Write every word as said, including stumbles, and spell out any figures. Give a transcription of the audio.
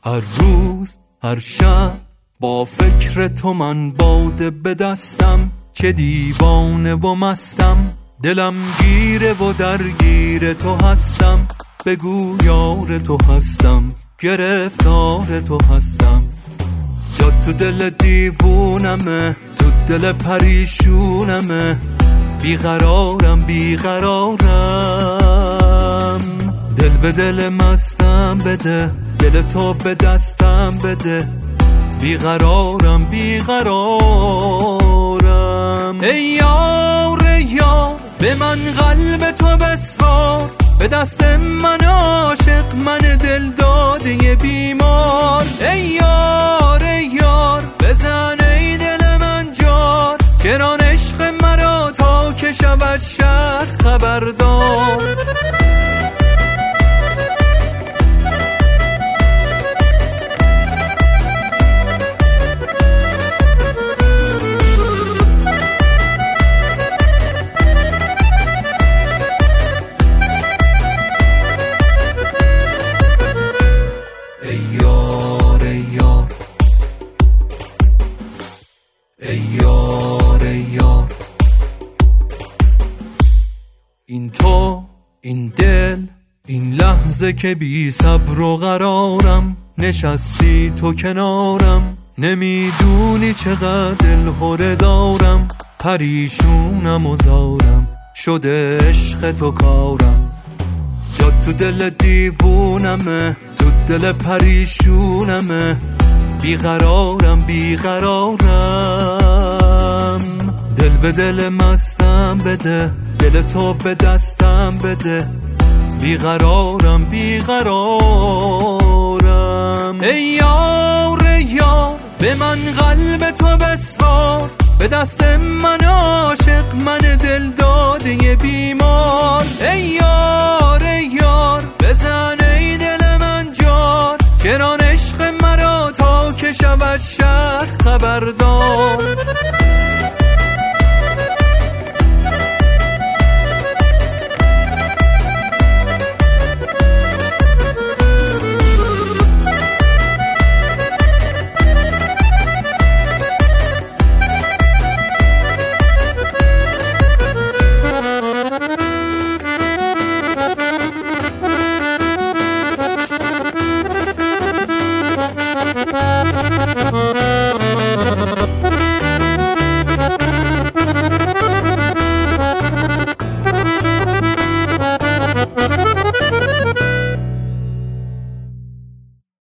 هر روز هر شب با فکر تو من باده به دستم، چه دیوانه و مستم، دلم گیره و درگیر تو هستم. بگو یار تو هستم، گرفتار تو هستم. جا تو دل دیوونمه، تو دل پریشونمه، بیقرارم بیقرارم. دل به دل مستم بده، دل تو به دستم بده، بیقرارم بیقرارم. ای یار ای یار به من قلب تو بسپار، به دست من عاشق من دل داده بیمار. ای یار ای یار بزن ای دل من جار، چنان عشق مرا تا که شود شهر خبردار. ای یار ای یار ای یار ای یار، این تو این دل این لحظه که بی صبر و قرارم، نشستی تو کنارم، نمیدونی چقدر دل هره دارم. پریشونم و زارم شده عشق تو کارم، جا تو دل دیوونمه، تو دل پریشونمه، بیقرارم بیقرارم. دل به دل مستم بده، دل تو به دستم بده، بیقرارم بیقرارم. ای یار ای یار به من قلب تو بسپار، به دست من عاشق من دل داده بیمار. ای یار ای یار بزن ای دل من جار، چنان عشق مرا تا که شود شهر خبردار.